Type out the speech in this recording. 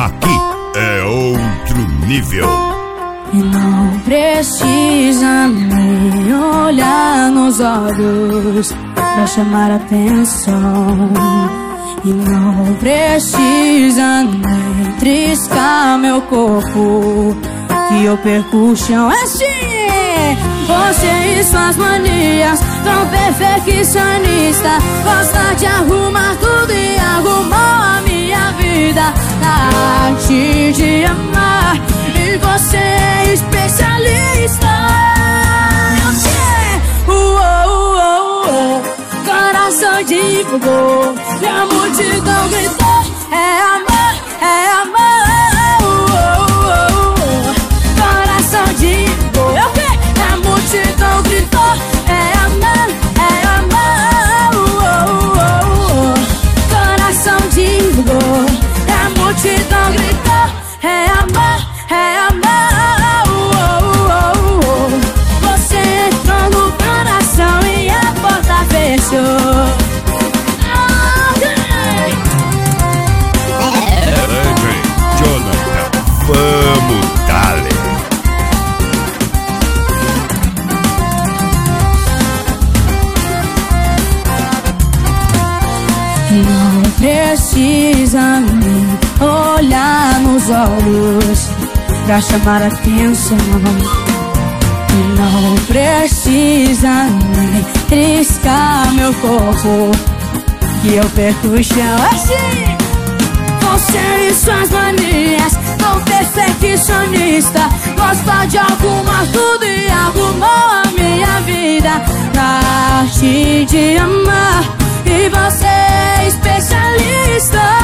aqui é outro nível. E não precisa me olhar nos olhos pra chamar atenção. E não precisa nem triscar meu corpo, que eu perco o chão assim. Você e suas manias, tão perfeccionista, gosta de arrumar tudo e arrumou a minha vida. Na arte de amar, e você é especialista. Coração divulgou e a multidão gritou: é amor, é amor. Coração divulgou, é o quê? A multidão gritou: é amor, é amor. Coração divulgou e a multidão gritou: é amor, é amor. Você entrou no coração e a porta fechou. Jonathan, vamos dale. Não precisa me olhar nos olhos pra chamar atenção. E não precisa nem triscar meu corpo, que eu perco o chão assim. Você e suas manias, tão perfeccionista, gosta de arrumar tudo e arrumou a minha vida. Na arte de amar, e você é especialista.